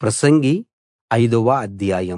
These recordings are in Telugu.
ప్రసంగి 5వ అధ్యాయం.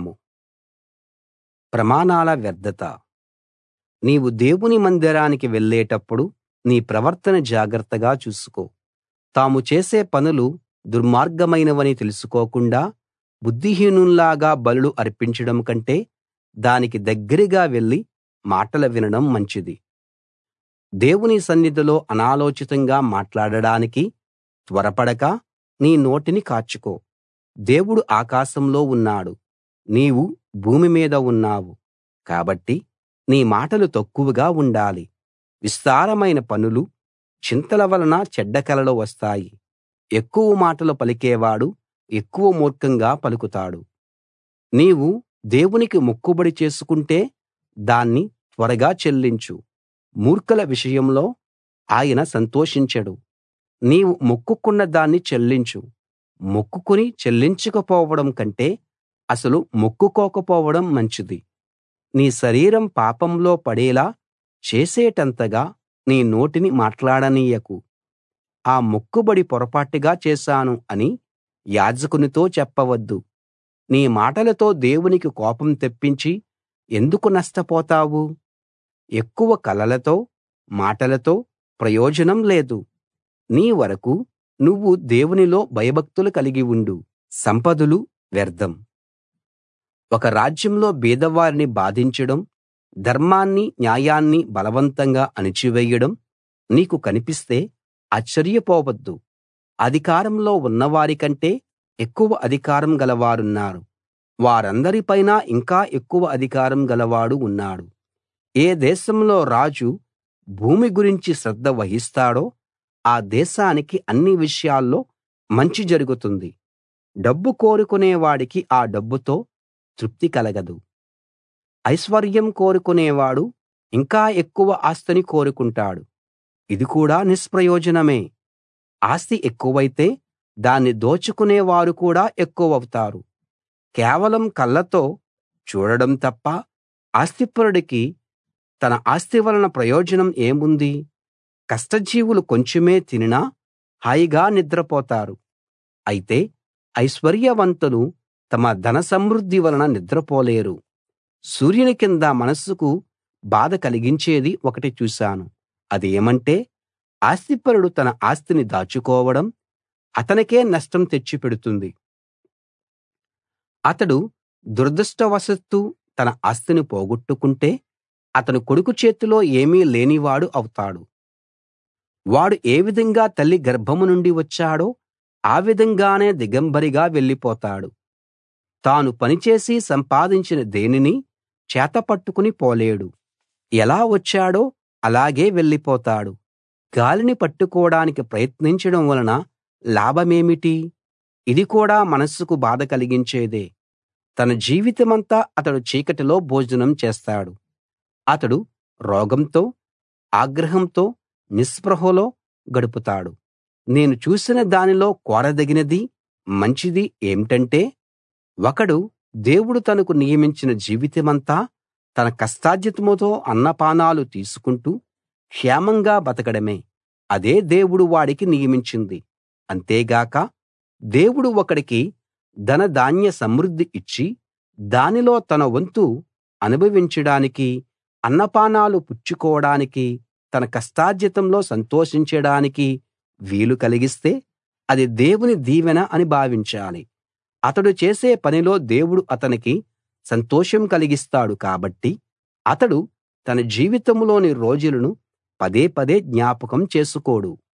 ప్రమాణాల వ్యర్థత. నీవు దేవుని మందిరానికి వెళ్ళేటప్పుడు నీ ప్రవర్తన జాగ్రత్తగా చూసుకో. తాము చేసే పనులు దుర్మార్గమైనవని తెలుసుకోకుండా బుద్ధిహీనుల్లాగా బలులు అర్పించడం కంటే దానికి దగ్గరగా వెళ్లి మాటలు వినడం మంచిది. దేవుని సన్నిధిలో అనాలోచితంగా మాట్లాడడానికి త్వరపడక నీ నోటిని కాచుకో. దేవుడు ఆకాశంలో ఉన్నాడు, నీవు భూమి మీద ఉన్నావు. కాబట్టి నీ మాటలు తక్కువగా ఉండాలి. విస్తారమైన పనులు, చింతల వలన చెడ్డ కలలు వస్తాయి. ఎక్కువ మాటలు పలికేవాడు ఎక్కువ మూర్ఖంగా పలుకుతాడు. నీవు దేవునికి మొక్కుబడి చేసుకుంటే దాన్ని త్వరగా చెల్లించు. మూర్ఖుల విషయంలో ఆయన సంతోషించడు. నీవు మొక్కుకున్న దాన్ని చెల్లించు. మొక్కుకుని చెల్లించకపోవడం కంటే అసలు మొక్కుకోకపోవడం మంచిది. నీ శరీరం పాపంలో పడేలా చేసేటంతగా నీ నోటిని మాట్లాడనీయకు. ఆ మొక్కుబడి పొరపాటుగా చేశాను అని యాజకునితో చెప్పవద్దు. నీ మాటలతో దేవునికి కోపం తెప్పించి ఎందుకు నష్టపోతావు? ఎక్కువ కలలతో, మాటలతో ప్రయోజనం లేదు. నీ వరకూ నువ్వు దేవునిలో భయభక్తులు కలిగి ఉండు. సంపదలు వ్యర్థం. ఒక రాజ్యంలో బీదవారిని బాధించడం, ధర్మాన్ని న్యాయాన్ని బలవంతంగా అణిచివేయడం నీకు కనిపిస్తే ఆశ్చర్యపోవద్దు. అధికారంలో ఉన్నవారి కంటే ఎక్కువ అధికారం గలవారున్నారు. వారందరిపైనా ఇంకా ఎక్కువ అధికారం గలవాడు ఉన్నాడు. ఏ దేశంలో రాజు భూమి గురించి శ్రద్ధ వహిస్తాడో ఆ దేశానికి అన్ని విషయాల్లో మంచి జరుగుతుంది. డబ్బు కోరుకునేవాడికి ఆ డబ్బుతో తృప్తి కలగదు. ఐశ్వర్యం కోరుకునేవాడు ఇంకా ఎక్కువ ఆస్తిని కోరుకుంటాడు. ఇది కూడా నిష్ప్రయోజనమే. ఆస్తి ఎక్కువైతే దాన్ని దోచుకునేవారు కూడా ఎక్కువవుతారు. కేవలం కళ్ళతో చూడడం తప్ప ఆస్తిపరుడికి తన ఆస్తి వలన ప్రయోజనం ఏముంది? కష్టజీవులు కొంచెమే తినినా హాయిగా నిద్రపోతారు. అయితే ఐశ్వర్యవంతులు తమ ధన సమృద్ధి వలన నిద్రపోలేరు. సూర్యుని కింద మనస్సుకు బాధ కలిగించేది ఒకటి చూశాను. అదేమంటే ఆస్తిపరుడు తన ఆస్తిని దాచుకోవడం అతనికే నష్టం తెచ్చిపెడుతుంది. అతడు దురదృష్టవశాత్తు తన ఆస్తిని పోగొట్టుకుంటే అతని కొడుకు చేతిలో ఏమీ లేనివాడు అవుతాడు. వాడు ఏ విధంగా తల్లి గర్భం నుండి వచ్చాడో ఆ విధంగానే దిగంబరిగా వెళ్ళిపోతాడు. తాను పనిచేసి సంపాదించిన దేనినీ చేతపట్టుకుని పోలేడు. ఎలా వచ్చాడో అలాగే వెళ్ళిపోతాడు. గాలిని పట్టుకోడానికి ప్రయత్నించడం వలన లాభమేమిటి? ఇది కూడా మనస్సుకు బాధ కలిగించేదే. తన జీవితమంతా అతడు చీకటిలో భోజనం చేస్తాడు. అతడు రోగంతో, ఆగ్రహంతో, నిస్పృహలో గడుపుతాడు. నేను చూసిన దానిలో కోరదగినది, మంచిది ఏమిటంటే ఒకడు దేవుడు తనకు నియమించిన జీవితమంతా తన కష్టార్జితంతో అన్నపానాలు తీసుకుంటూ క్షేమంగా బతకడమే. అదే దేవుడు వాడికి నియమించింది. అంతేగాక దేవుడు ఒకడికి ధనధాన్య సమృద్ధి ఇచ్చి దానిలో తన వంతు అనుభవించడానికి, అన్నపానాలు పుచ్చుకోవడానికి, తన కష్టార్జితంలో సంతోషించడానికి వీలు కలిగిస్తే అది దేవుని దీవెన అని భావించాలి. అతడు చేసే పనిలో దేవుడు అతనికి సంతోషం కలిగిస్తాడు కాబట్టి అతడు తన జీవితంలోని రోజులను పదే పదే జ్ఞాపకం చేసుకోడు.